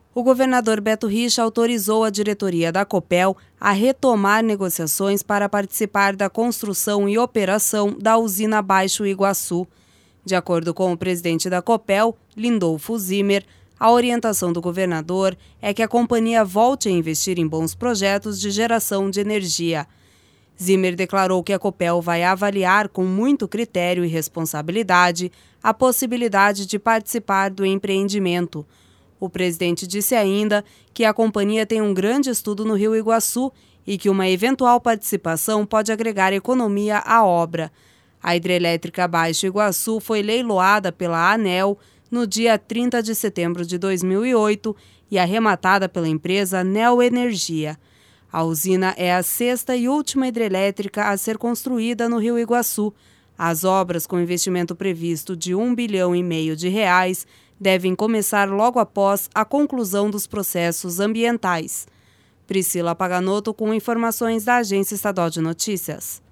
O governador Beto Richa autorizou a diretoria da Copel a retomar negociações para participar da construção e operação da usina Baixo Iguaçu. De acordo com o presidente da Copel, Lindolfo Zimmer, a orientação do governador é que a companhia volte a investir em bons projetos de geração de energia. Zimmer declarou que a Copel vai avaliar com muito critério e responsabilidade a possibilidade de participar do empreendimento. O presidente disse ainda que a companhia tem um grande estudo no Rio Iguaçu e que uma eventual participação pode agregar economia à obra. A hidrelétrica Baixo Iguaçu foi leiloada pela ANEEL no dia 30 de setembro de 2008 e arrematada pela empresa Neoenergia. A usina é a sexta e última hidrelétrica a ser construída no Rio Iguaçu. As obras, com investimento previsto de R$ 1,5 bilhão de reais, devem começar logo após a conclusão dos processos ambientais. Priscila Paganotto com informações da Agência Estadual de Notícias.